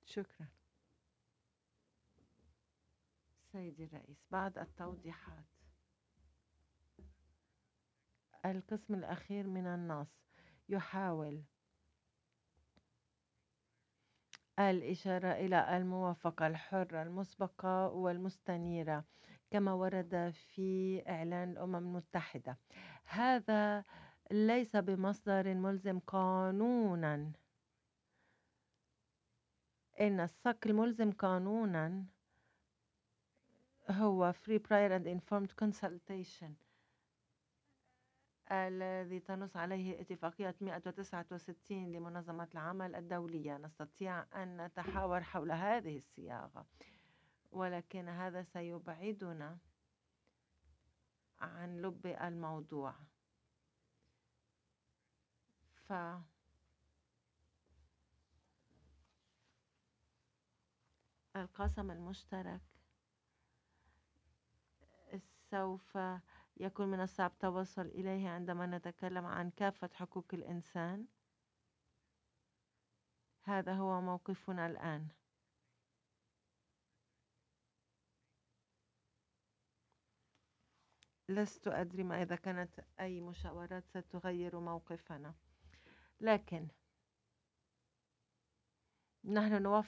شكرا سيدي الرئيس. بعد التوضيحات، القسم الأخير من النص يحاول الإشارة إلى الموافقة الحرة المسبقة والمستنيرة كما ورد في إعلان الأمم المتحدة. هذا ليس بمصدر ملزم قانونًا. إن الصك الملزم قانونًا هو Free Prior and Informed Consultation الذي تنص عليه اتفاقية 169 لمنظمة العمل الدولية. نستطيع أن نتحاور حول هذه الصياغة، ولكن هذا سيبعدنا عن لب الموضوع. فالقاسم المشترك سوف يكون من الصعب التوصل إليه عندما نتكلم عن كافة حقوق الإنسان. هذا هو موقفنا الآن. لست أدري ما إذا كانت أي مشاورات ستغير موقفنا، لكن نحن نوافق